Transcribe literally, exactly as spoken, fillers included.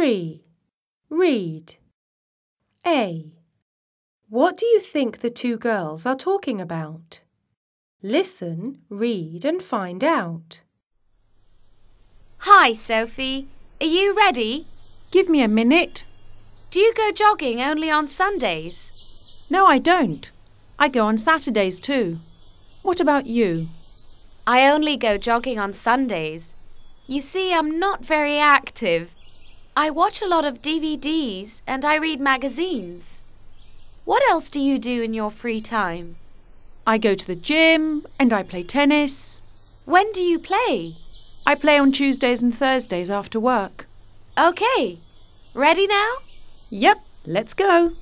three. Read. A. What do you think the two girls are talking about? Listen, read and find out. Hi, Sophie. Are you ready? Give me a minute. Do you go jogging only on Sundays? No, I don't. I go on Saturdays too. What about you? I only go jogging on Sundays. You see, I'm not very active. I watch a lot of D V Ds and I read magazines. What else do you do in your free time? I go to the gym and I play tennis. When do you play? I play on Tuesdays and Thursdays after work. Okay. Ready now? Yep, let's go.